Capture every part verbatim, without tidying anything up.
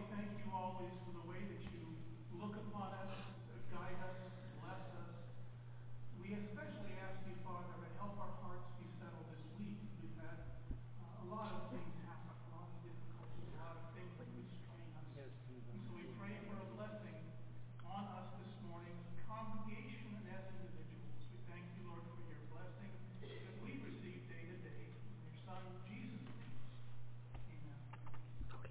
thank you always for the way that you look upon us, guide us, bless us. We especially ask you, Father, to help our hearts be settled this week. We've had uh, a lot of things happen, a lot of difficulties, a lot of things that would strain us. Yes, and so we pray for a blessing on us this morning, congregation and as individuals. We thank you, Lord, for your blessing that we receive day to day in your Son, Jesus' name. Amen. Okay.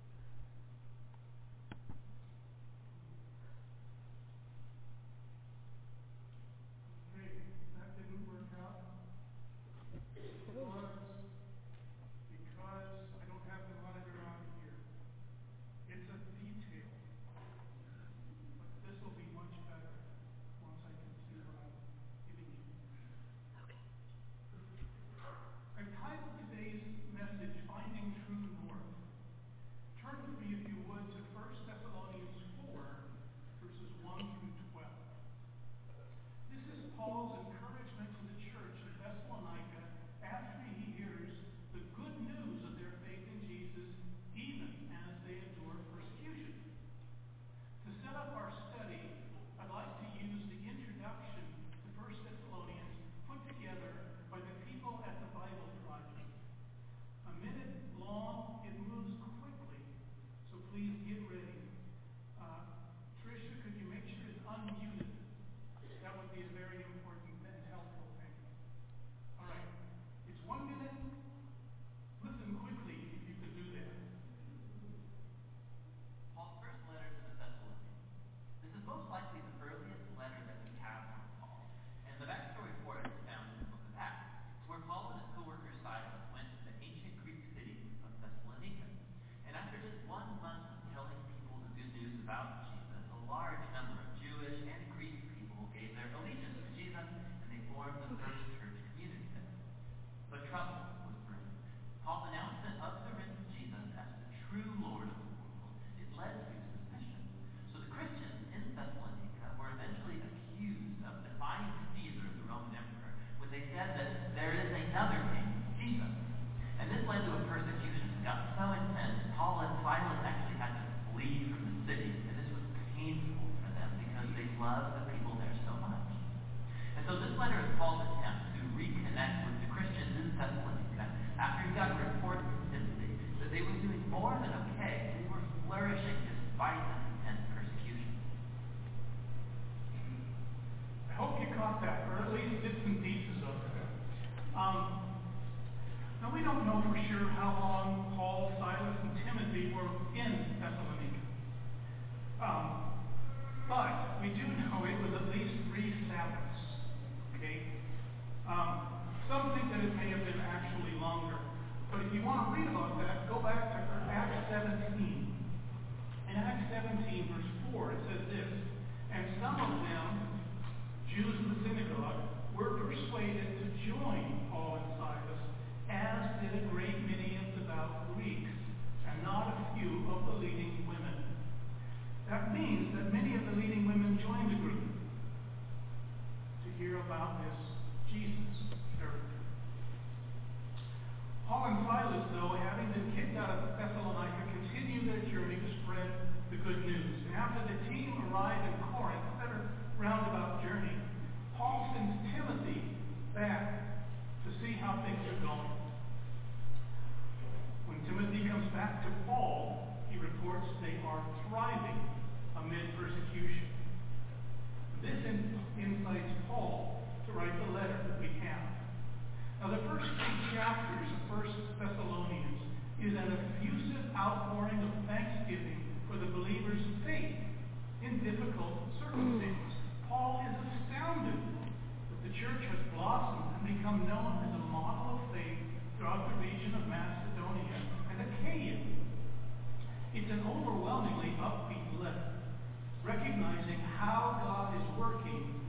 Okay, that didn't work out. Because, because I don't have the monitor on here. It's a detail. But this will be much better once I can see what I'm giving you. Okay. I've titled today's message, Finding True North. Turn with me, if you would, to First Thessalonians four, verses one through twelve. This is Paul's encouragement to the church in Thessalonica after he hears the good news of their faith in Jesus, even as they endure persecution. To set up our study, I'd like to use the introduction to First Thessalonians put together by the people at the Bible Project. A minute long, it moves quickly, so please get ready. Uh, Tricia, could you make sure it's unmuted? That would be a very important and helpful thing. All right, it's one minute. Listen quickly if you could do that. Paul's first letter to the Thessalonians. This is most likely the earliest letter that we have from Paul, and the backstory for it is found in the book of Acts. It's where Paul and his co-worker Silas went to the ancient Greek city of Thessalonica, and after just one month of telling people the good news about Jesus, a large number of Jewish and Greek people gave their allegiance to Jesus, and they formed the first church community there. But trouble was brewing. Paul's announcement of the risen Jesus as the true Lord of the world, it led to suspicion. So the Christians in Thessalonica were eventually accused of defying Caesar, the Roman emperor, when they said that there is another king, Jesus. And this led to a persecution that got so intense, Paul and Silas actually had to flee from the city, and this was painful for them because they loved the people there so much. And so this letter is Paul's attempt to reconnect with the Christians in Thessalonica after he got reports from Timothy that they were doing more than okay. They were flourishing despite this intense persecution. I hope you caught that, or at least bits and pieces of it. Um, now, we don't know for sure how long Paul, Silas, and Timothy were in Thessalonica. Um, but we do know it was at least three Sabbaths. Okay? Um, some think that it may have been actually longer. But if you want to read about that, go back to Acts seventeen. In Acts seventeen, verse four, it says this, and some of them, Jews of the synagogue, were persuaded to join Paul and Silas, as did a great many of devout Greeks, and not a few of the leading women. That means that many of the leading women joined the group to hear about this Jesus character. Paul and Silas, though, having been kicked out of Thessalonica, continued their journey to spread the good news. And after the team arrived in Corinth, another roundabout journey, Paul sends Timothy back to see how things are going. When Timothy comes back to Paul, he reports they are thriving amid persecution. This in- incites Paul to write the letter that we have. Now, the first three chapters of First Thessalonians is an effusive outpouring of thanksgiving for the believer's faith in difficult circumstances. Paul is astounded that the church has blossomed and become known as a model of faith throughout the region of Macedonia and Achaia. It's an overwhelmingly upbeat letter, recognizing how God is working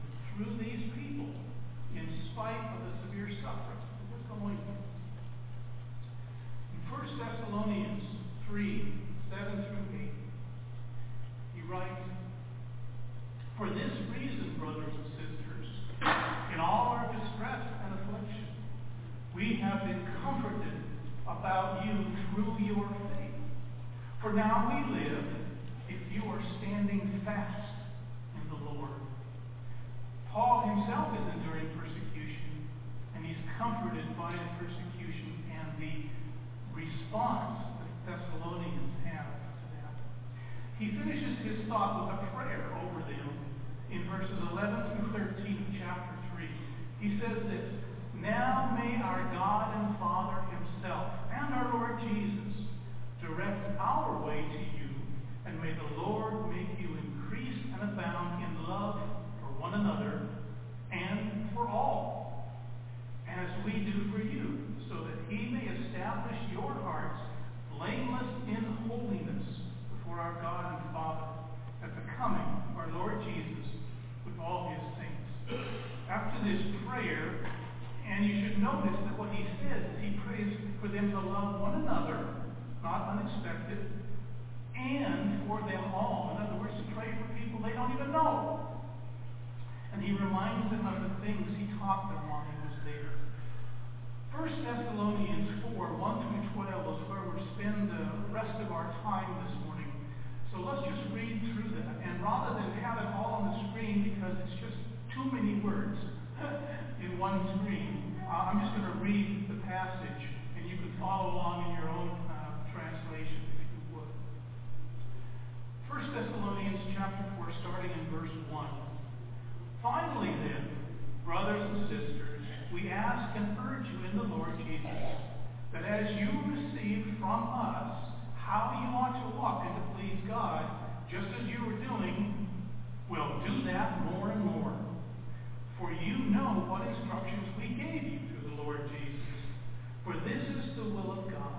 For now we live if you are standing fast in the Lord. Paul himself is enduring persecution, and he's comforted by the persecution and the response the Thessalonians have to that. He finishes his thought with a prayer over them in verses eleven through thirteen of chapter three. He says this, "Now may our God and Father himself and our Lord Jesus direct our way to you, and may the Lord make you increase and abound in love for one another and for all, as we do for you, so that he may establish your hearts blameless in holiness before our God and Father at the coming of our Lord Jesus with all his saints." After this prayer, and you should notice that what he says is he prays for them to love one another, not unexpected, and for them all. In other words, to pray for people they don't even know. And he reminds them of the things he taught them while he was there. First Thessalonians four, one through twelve is where we'll spend the rest of our time this morning. So let's just read through that. And rather than have it all on the screen, because it's just too many words in one screen, uh, I'm just going to read the passage, and you can follow along in your own uh, translation if you would. First Thessalonians chapter four, starting in verse one. "Finally then, brothers and sisters, we ask and urge you in the Lord Jesus, that as you received from us how you ought to walk and to please God, just as you were doing, well, do that more and more. For you know what instructions we gave you through the Lord Jesus. For this is the will of God,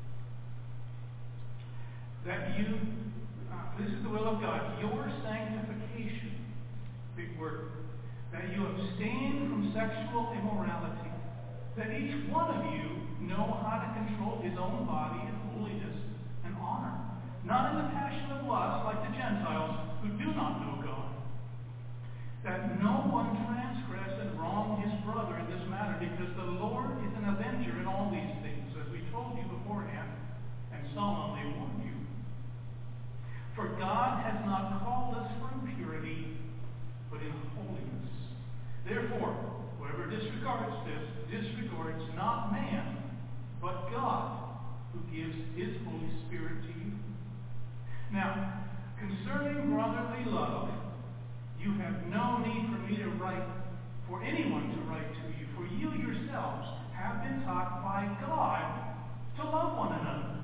that you, uh, this is the will of God, your sanctification," big word, "that you abstain from sexual immorality, that each one of you know how to control his own body in holiness and honor, not in the passion of lust like the Gentiles who do not know God, that no one transgress and wrong his brother in this matter, because the Lord is an avenger in all these things, as we told you beforehand, and solemnly warned you. For God has not called us for impurity, but in holiness. Therefore, whoever disregards this, disregards not man, but God, who gives his Holy Spirit to you. Now, concerning brotherly love, you have no need for me to write, for anyone to write to you, for you yourselves have been taught by God to love one another.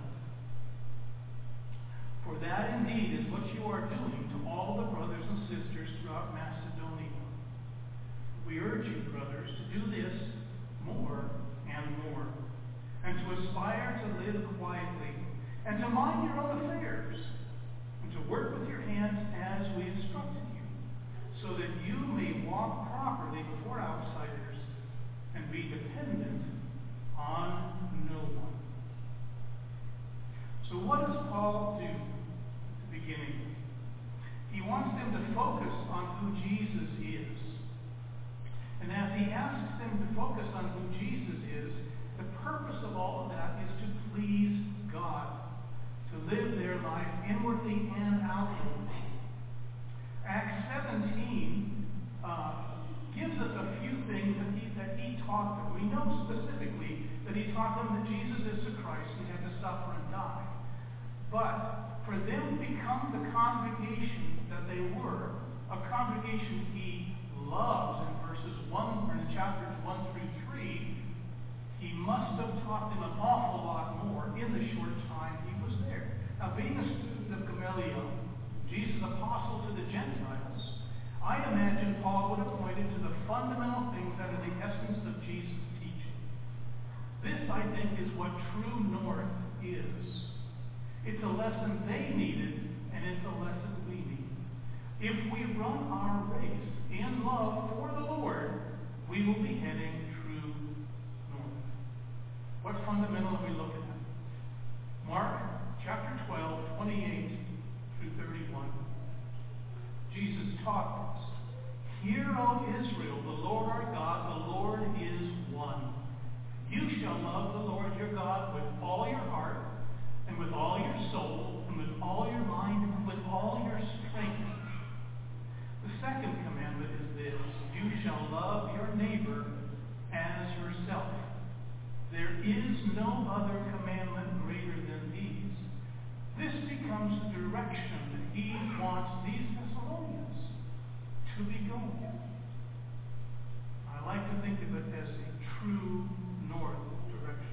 For that indeed is what you are doing to all the brothers and sisters throughout Macedonia. We urge you, brothers, to do this more and more, and to aspire to live quietly, and to mind your own affairs, and to work with your hands as we instructed you, so that you may walk properly before outsiders and be dependent on no one. So what does Paul do at the beginning? He wants them to focus on who Jesus is. And as he asks them to focus on who Jesus is, the purpose of all of that is to please God, to live their life inwardly and outwardly. Acts seventeen uh, gives us a few things that he, that he taught them. We know specifically that he taught them that Jesus is the Christ and had to suffer and die. But for them to become the congregation that they were, a congregation he loves in verses one, or in chapters one through three, he must have taught them an awful lot more in the short time he was there. Now, being a student of Gamaliel, Jesus' apostle to the Gentiles, I imagine Paul would have pointed to the fundamental things that are the essence of Jesus' teaching. This, I think, is what true north is. It's a lesson they needed, and it's a lesson we need. If we run our race in love for the Lord, we will be heading true north. What fundamental are we looking at? Mark chapter twelve, twenty-eight through thirty-one. Jesus taught us, "Hear, O Israel, the Lord our God, the Lord is one. You shall love the Lord your God with all your heart, and with all your soul, and becomes the direction that he wants these Thessalonians to be going. I like to think of it as a true north direction.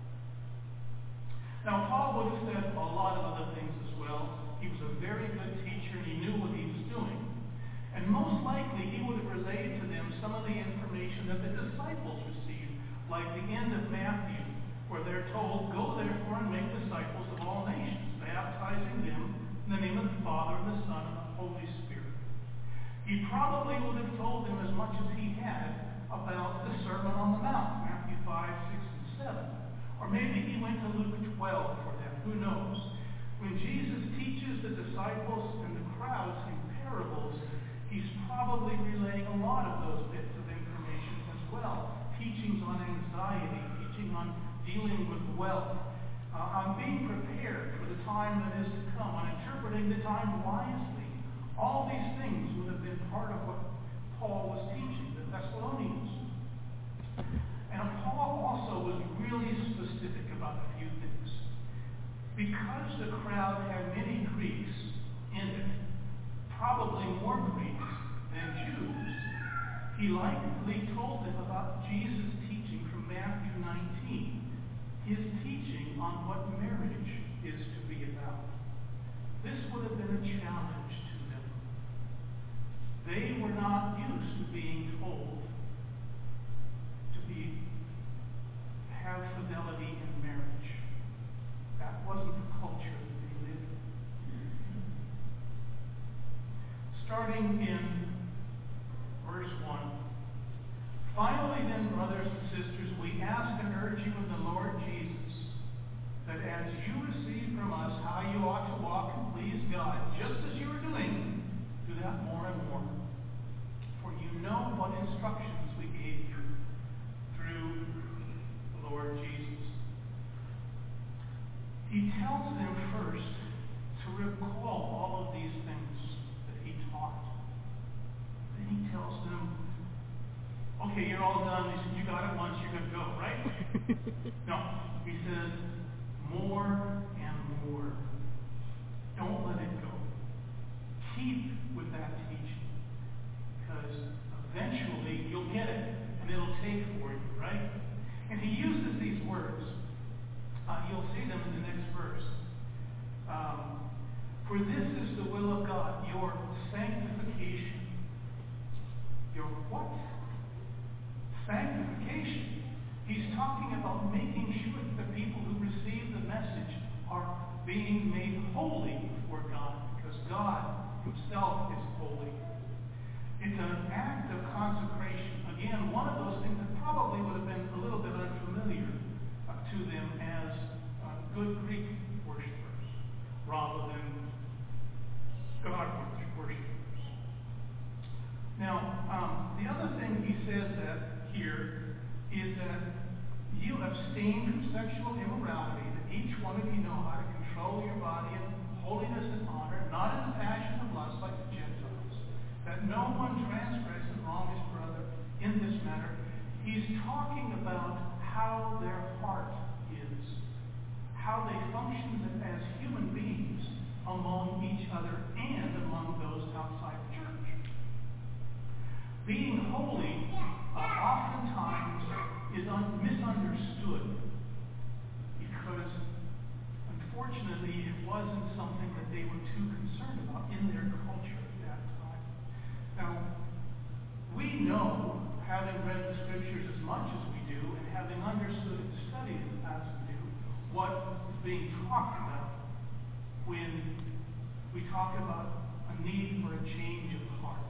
Now, Paul would have said a lot of other things as well. He was a very good teacher, and he knew what he was doing. And most likely, he would have relayed to them some of the information that the disciples received, like the end of Matthew, where they're told, "Go therefore and make disciples of all nations, baptizing them in the name of the Father, and the Son, and the Holy Spirit." He probably would have told them as much as he had about the Sermon on the Mount, Matthew five, six, and seven. Or maybe he went to Luke twelve for that. Who knows? When Jesus teaches the disciples and the crowds in parables, he's probably relaying a lot of those bits of information as well. Teachings on anxiety, teaching on dealing with wealth, uh, on being prepared for the time that is to come, on interpreting the time wisely. All these things would have been part of what Paul was teaching the Thessalonians. And Paul also was really specific about a few things. Because the crowd had many Greeks in it, probably more Greeks than Jews, he likely told them about Jesus' teaching from Matthew nineteen, his teaching on what marriage is to be about. This would have been a challenge to them. They were not used to being told to be have fidelity in marriage. That wasn't the culture that they lived in. Starting in verse one. "Finally then, brothers and sisters, we ask and urge you in the Lord Jesus, that as you receive from us how you ought to walk and please God, just as you are doing, do that more and more. For you know what instructions we gave you through the Lord Jesus." He tells them first to recall all of these things that he taught. Then he tells them, okay, you're all done. You got it once, you're going to go, right? No. He says, more and more. Don't let it go. Keep with that teaching. Because eventually you'll get it, and it'll take for you, right? And he uses these words. Uh, you'll see them in the next verse. Um, For this is the will of God, your sanctification. Your what? Sanctification. He's talking about making sure that the people who receive the message are being made holy before God, because God himself is holy. It's an act of consecration. Again, one of those things that probably would have been a little bit unfamiliar uh, to them as uh, good Greek worshipers, rather than God worshipers. Now, um, the other thing he says that here is that you abstain from sexual immorality, that each one of you know how to control your body in holiness and honor, not in the passion of lust like the Gentiles, that no one transgress and wrong his brother in this matter. He's talking about how their heart is, how they function as human beings among each other and among those outside the church. Being holy uh, oftentimes is un- misunderstood because, unfortunately, it wasn't something that they were too concerned about in their culture at that time. Now, we know, having read the scriptures as much as we do, and having understood and studied it as we do, what is being talked about when we talk about a need for a change of heart.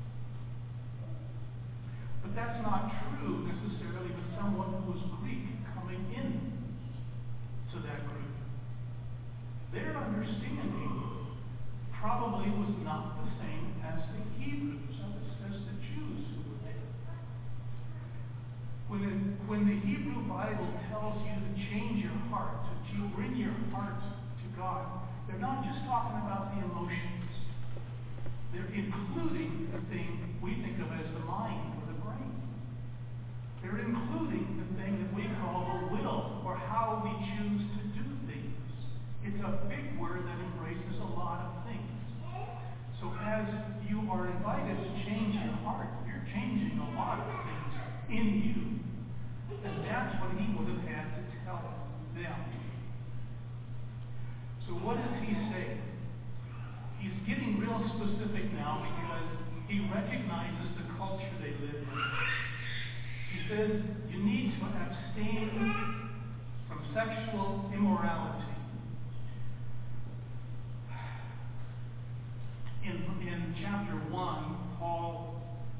But that's not true necessarily with someone who is Greek coming in to that group. Their understanding probably was not the same as the Hebrews, as the Jews who were there. When, it, when the Hebrew Bible tells you to change your heart, to bring your heart to God, they're not just talking about the emotions. They're including the thing we think of as the mind or the brain. They're including the thing that we call the will, or how we choose to do things It's a big word that embraces a lot of things. So as you are invited to change your heart, you're changing a lot of things in you. And that's what he would have had to tell them. So what does he say? He's getting real specific now because he recognizes the culture they live in. He says you need to abstain from sexual immorality. In, in chapter one, Paul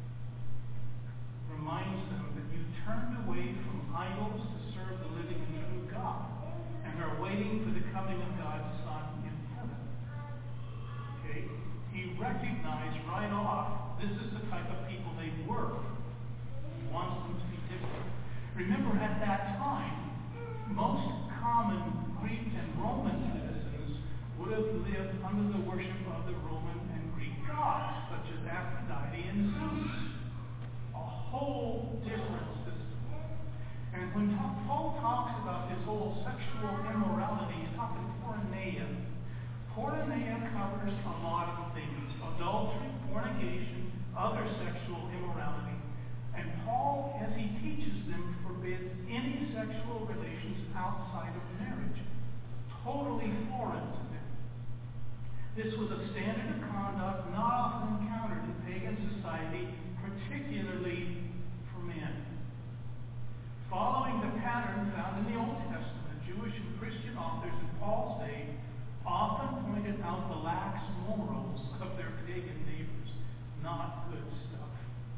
reminds them that you turned away from idols to serve the living and true God, and are waiting for the coming of God's Son in heaven. Okay? He recognized right off this is the type of people they were. He wants them to be different. Remember, at that time, most common Greek and Roman citizens would have lived under the worship of the Roman and Greek gods, such as Aphrodite and Zeus. A whole different system. And when Paul talks about this whole sexual immorality, he's talking porneia. Porneia covers a lot of things. Adultery, fornication, other sexual immorality. And Paul, as he teaches them, forbids any sexual relations outside of marriage. Totally foreign to them. This was a standard of conduct not often encountered in pagan society, particularly for men. Following the pattern found in the Old Testament, Jewish and Christian authors in Paul's day often pointed out the lax morals of their pagan neighbors. Not good stuff.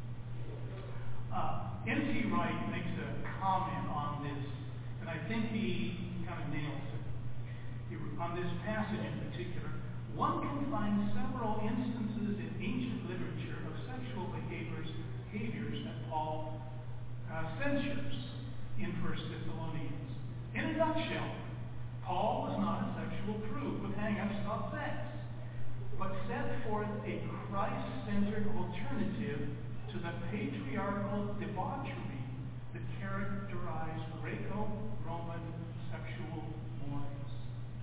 Uh, N T Wright makes a comment on this, and I think he kind of nails it. He, on this passage in particular, one can find several instances in ancient literature of sexual behaviors, behaviors that Paul uh, censures in First Thessalonians. In a nutshell, Paul was not a sexual prude with hang-ups about sex, but set forth a Christ-centered alternative to the patriarchal debauchery that characterized Greco-Roman sexual mores.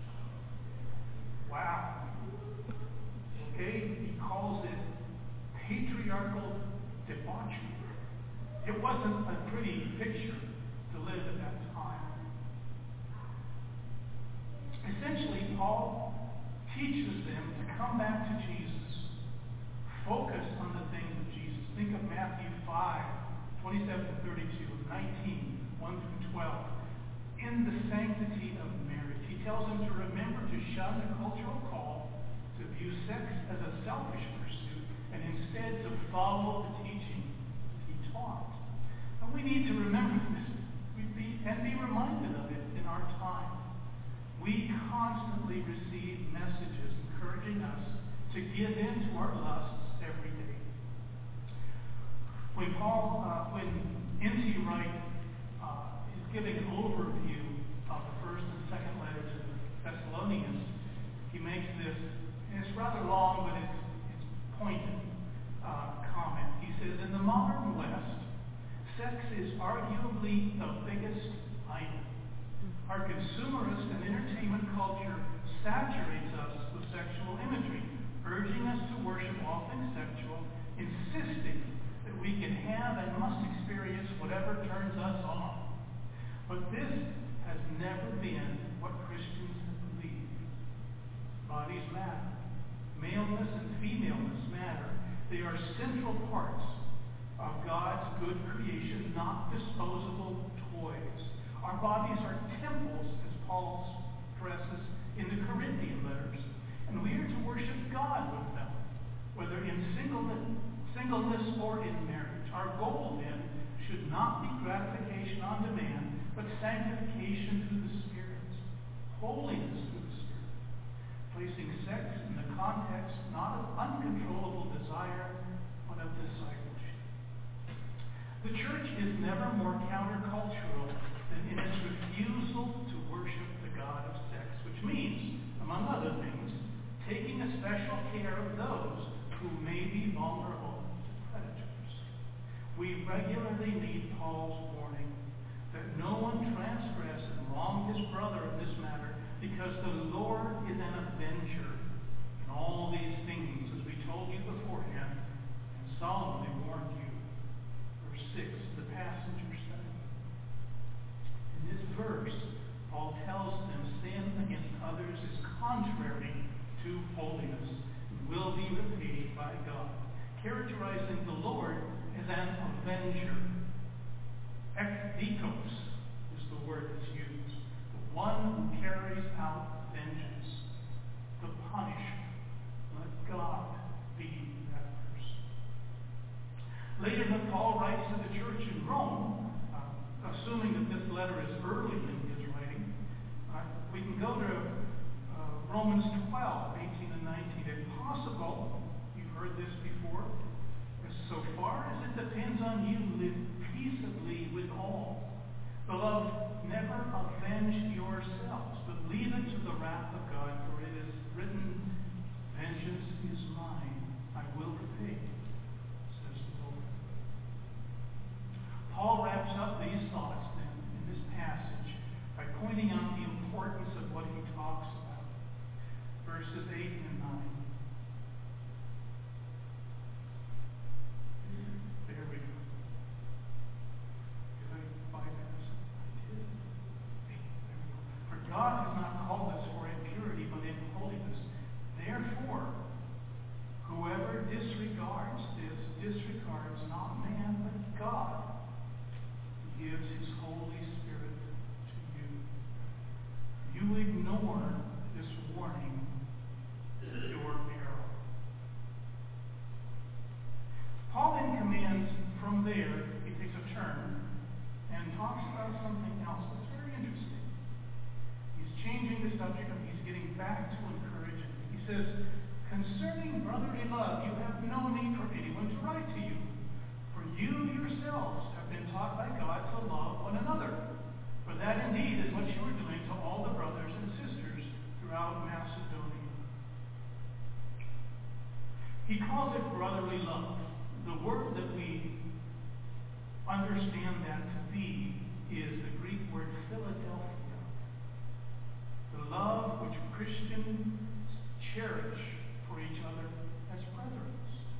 Wow. Okay? He calls it patriarchal debauchery. It wasn't a pretty picture to live at that time. Essentially, Paul teaches them to come back to Jesus. Focus on the things of Jesus. Think of Matthew five, twenty-seven to thirty-two, nineteen, one through twelve. In the sanctity of marriage. He tells them to remember to shun the cultural call to view sex as a selfish pursuit and instead to follow the teaching he taught. And we need to remember this we be, and be reminded of it in our time. We constantly receive messages encouraging us to give in to our lusts every day. When Paul, uh, when N T Wright uh, is giving an overview of the first and second letter to the Thessalonians, he makes this, and it's rather long, but it's, it's pointed uh, comment. He says, in the modern West, sex is arguably the biggest idol. Our consumerist and entertainment culture saturates us with sexual imagery, urging us to worship all things sexual, insisting that we can have and must experience whatever turns us on. But this has never been what Christians have believed. Bodies matter. Maleness and femaleness matter. They are central parts of God's good creation, not disposable toys. Our bodies are temples, as Paul stresses in the Corinthian letters, and we are to worship God with them, whether in singleness, singleness or in marriage. Our goal, then, should not be gratification on demand, but sanctification through the Spirit, holiness through the Spirit, placing sex in the context not of uncontrollable desire, but of discipleship. The church is never more countercultural than in its refusal to worship the God of sex, which means, among other things, taking a special care of those who may be vulnerable to predators. We regularly need Paul's warning that no one transgress and wrong his brother in this matter, because the Lord is an avenger in all these things, as we told you beforehand, and solemnly warned you. Verse six, the passage we're studying. In this verse, Paul tells them sin against others is contrary to holiness and will be repaid by God, characterizing the Lord as an avenger. Ekdikos is the word that's used. The one who carries out vengeance, the punisher. Let God be that person. Later, when Paul writes to the church in Rome, uh, assuming that this letter is early in his writing, uh, we can go to uh, Romans twelve, eighteen and nineteen. If possible, you've heard this before, as so far as it depends on you, live peaceably with all. Beloved, never avenge yourselves, but leave it to the wrath of God, for it is written, vengeance is mine, I will repay, says the Lord. Paul wraps up these thoughts then in this passage by pointing out the importance of what he talks about. Verses eight and nine. There we go. Did I bypass it? I did. Hey, there we go. For God has not called us for impurity, but in holiness. Therefore, whoever disregards this disregards not man, but God, who gives his Holy Spirit to you. You ignore this warning, your peril. Paul then commands from there, he takes a turn and talks about something else that's very interesting. He's changing the subject and he's getting back to encouraging. He says, concerning brotherly love, you have no need for anyone to write to you. For you yourselves have been taught by God to love one another. For that indeed is what you are doing to all the brothers and sisters throughout Macedonia. He calls it brotherly love. The word that we understand that to be is the Greek word Philadelphia. The love which Christians cherish for each other as brethren.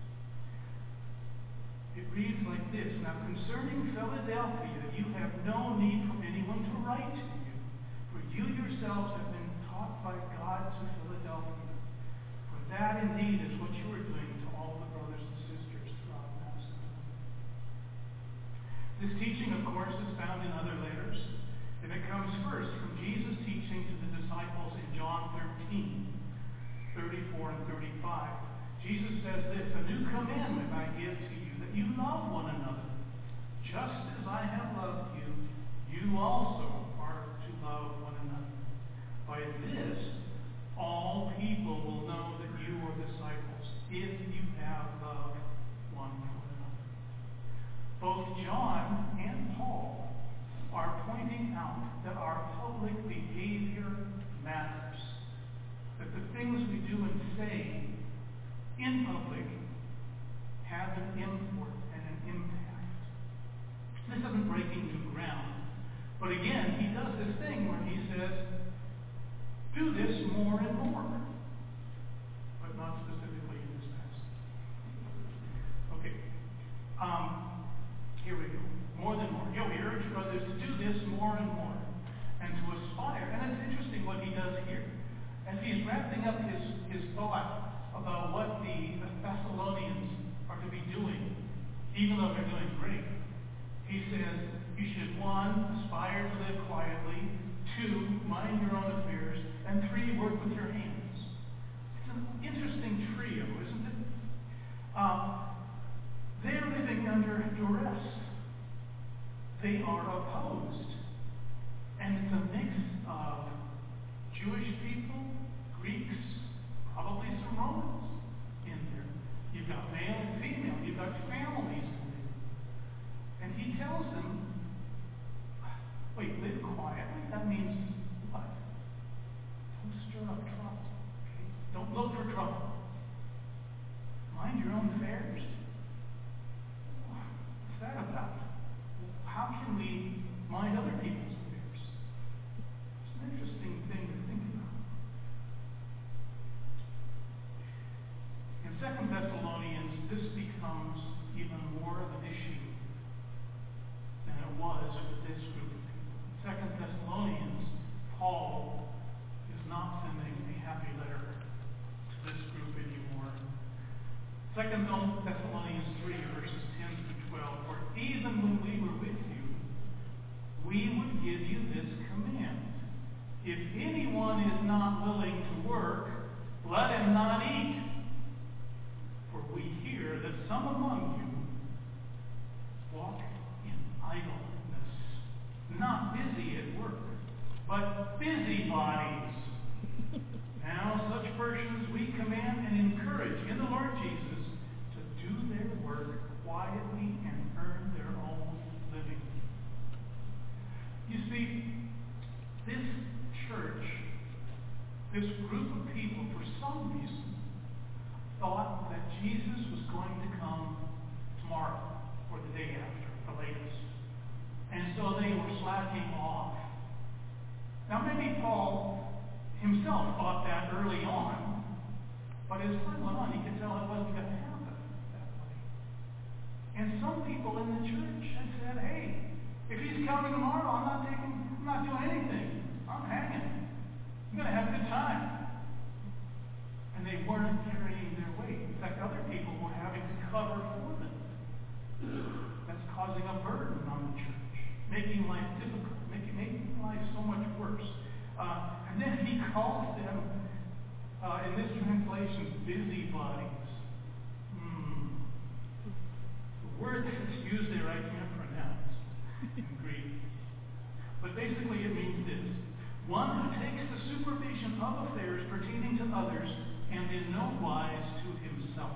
It reads like this, now concerning Philadelphia, you have no need for anyone to write to you, for you yourselves have been taught by God to Philadelphia. For that indeed is what you are doing to all the brothers and sisters throughout Macedonia. This teaching, of course, is found in other letters, and it comes first from Jesus' teaching to the disciples in John thirteen, thirty-four and thirty-five. Jesus says this, a new commandment I give to you, that you love one another. Just as I have loved you, you also are to love one another. By this, all people will know that you are disciples, if you have love one for another. Both John and Paul are pointing out that our public behavior matters. That the things we do and say in public have an import and an impact. This isn't breaking new ground. But again, he does this thing where he says, do this more and more. But not specifically in this passage. Okay. Um, here we go. More than more. You know, we urge brothers to do this more and more. And to aspire. And it's interesting what he does here. As he's wrapping up his, his thought about what the Thessalonians are to be doing, even though they're doing great, he says, you should, one, aspire to live quietly, two, mind your own affairs, and three, work with your hands. It's an interesting trio, isn't it? Uh, they're living under duress. They are opposed. And it's a mix of Jewish people, Greeks, probably some Romans in there. You've got male and female. You've got families in there. And he tells them, wait, live quietly? That means what? Don't stir up trouble. Okay? Don't look for trouble. Mind your own affairs. What's that about? How can we mind other people's affairs? It's an interesting thing to think about. Second Thessalonians, this becomes even more of an issue than it was with this group of people. Second Thessalonians, Paul is not sending a happy letter to this group anymore. Second Thessalonians three, verses ten through twelve. For even when we were with you, we would give you this command. If anyone is not willing to work, let him not eat. For we hear that some among you walk in idleness, not busy at work, but busybodies. Now such persons we command and encourage in the Lord Jesus to do their work quietly and earn their own living. You see, this church, this group of people, for some reason, thought that Jesus was going to come tomorrow or the day after, the latest. And so they were slacking off. Now maybe Paul himself thought that early on, but as time went on, he could tell it wasn't going to happen that way. And some people in the church had said, hey, if he's coming tomorrow, I'm not taking, I'm not doing anything. I'm hanging. I'm going to have a good time. And they weren't carrying their weight. In fact, other people were having to cover for them. That's causing a burden on the church, making life difficult, making, making life so much worse. Uh, and then he calls them, uh, in this translation, busybodies. Hmm. The word that's used there I can't pronounce in Greek. But basically it means this. One who takes the supervision of affairs pertaining to others and in no wise to himself.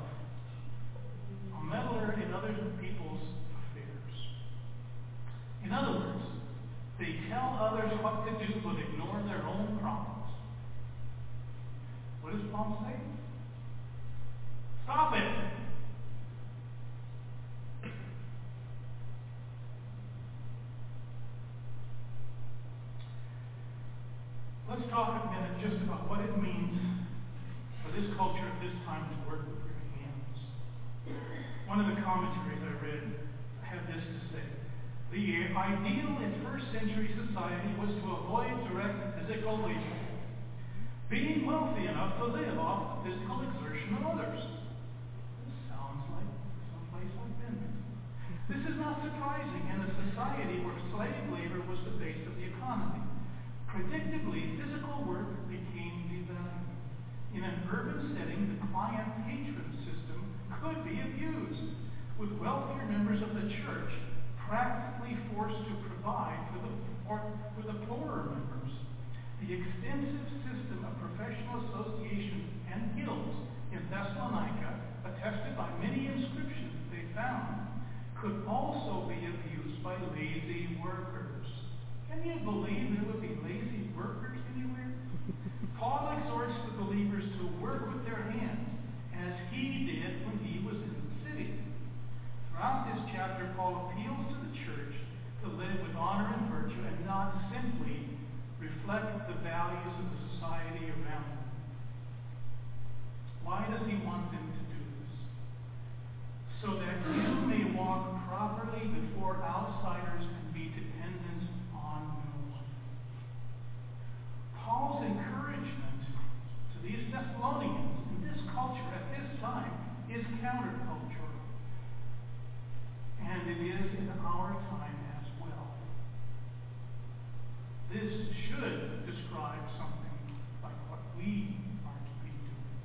A meddler in other people's affairs. In other words, they tell others what to do but ignore their own problems. What does Paul say? Stop it! Let's talk a minute just about what it means for this culture at this time to work with your hands. One of the commentaries I read had this to say. The ideal in first century society was to avoid direct physical labor, being wealthy enough to live off the physical exertion of others. This sounds like someplace I've been. This is not surprising in a society where slave labor was the base of the economy. Predictably, physical work became devalued. In an urban setting, the client-patron system could be abused, with wealthier members of the church practically forced to provide for the, for, for the poorer members. The extensive system of professional associations and guilds in Thessalonica, attested by many inscriptions they found, could also be abused by lazy workers. Can you believe there would be lazy workers anywhere? Paul exhorts the believers to work with their hands, as he did when he was in the city. Throughout this chapter, Paul appeals to the church to live with honor and virtue and not simply reflect the values of the society around them. Why does he want them to do this? So that you may walk properly before outsiders and be dependent on no one. Paul's encouragement to these Thessalonians in this culture at this time is countercultural. And it is in our time as well. This should describe something like what we are to be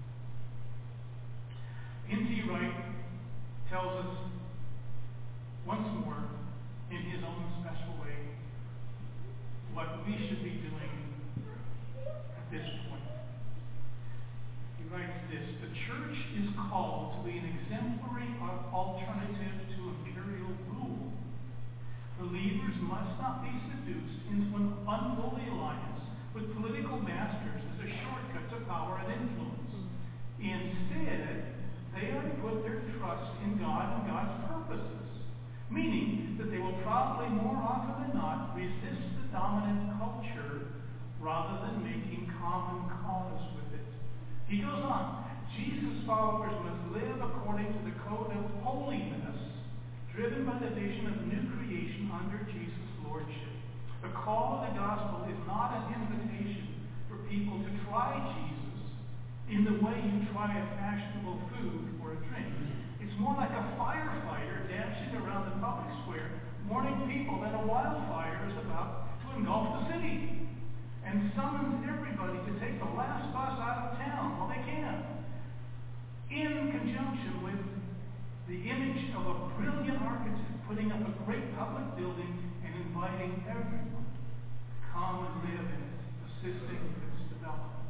doing. N T Wright tells us once more, in his own special way, what we should be doing at this point. He writes this: the church is called to be an exemplary alternative to imperial rule. Believers must not be seduced into an unholy alliance with political masters as a shortcut to power and influence. Instead, they are to put their trust in God and God's purposes, meaning that they will probably more often than not resist the dominant culture rather than making common cause with it. He goes on, Jesus followers must live according to the code of holiness, driven by the vision of new creation under Jesus' lordship. The call of the gospel is not an invitation for people to try Jesus in the way you try a fashionable food or a drink. It's more like a firefighter dancing around the public square, warning people that a wildfire is about to engulf the city, and summons everybody to take the last bus out of town while they can, in conjunction with the image of a brilliant architect putting up a great public building and inviting everyone to come and live in it, assisting with its development.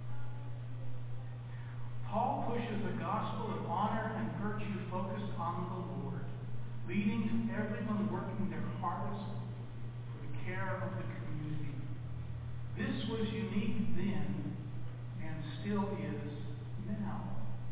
Paul pushes a gospel of honor and virtue focused on the Lord, leading to everyone working their hardest for the care of the community. This was unique then and still is now.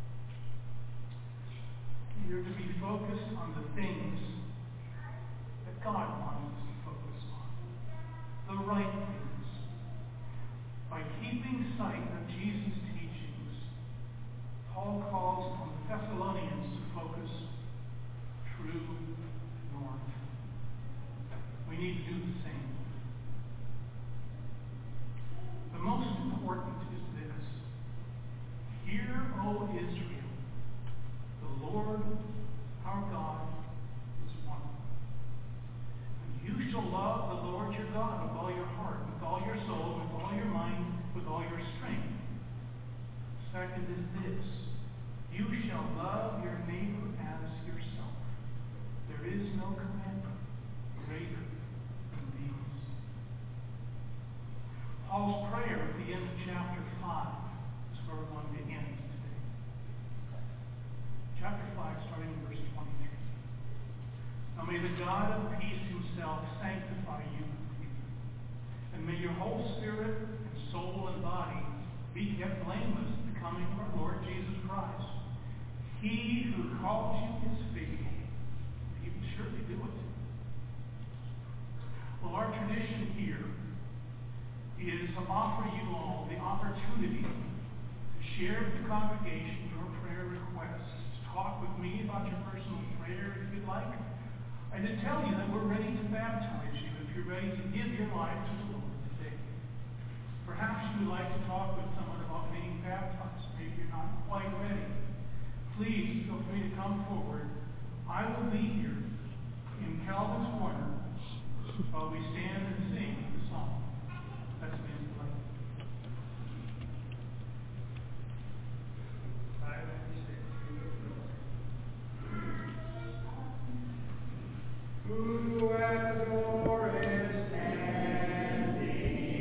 We are to be focused on the things that God wants us to focus on, the right things. By keeping sight of Jesus' teachings, Paul calls on the Thessalonians to focus true north. We need to do the same. The most important is this. Hear, O Israel, the Lord our God is one. And you shall love the Lord your God with all your heart, with all your soul, with all your mind, with all your strength. Second is this. You shall love your neighbor as yourself. There is no commandment greater than these. Paul's prayer at the end of chapter five is where we're going to end today. Chapter five, starting in verse twenty-three. Now may the God of peace himself sanctify you completely, and may your whole spirit and soul and body be kept blameless at the coming of our Lord Jesus Christ. He who calls you is faithful. He will surely do it. Well, our tradition here is to offer you all the opportunity to share with the congregation your prayer requests. Talk with me about your personal prayer if you'd like. And to tell you that we're ready to baptize you if you're ready to give your life to the Lord today. Perhaps you would like to talk with someone about being baptized. Maybe you're not quite ready. Please feel free to come forward. I will be here in Calvin's corner while we stand and sing the song. Let's stand for life. Ooh,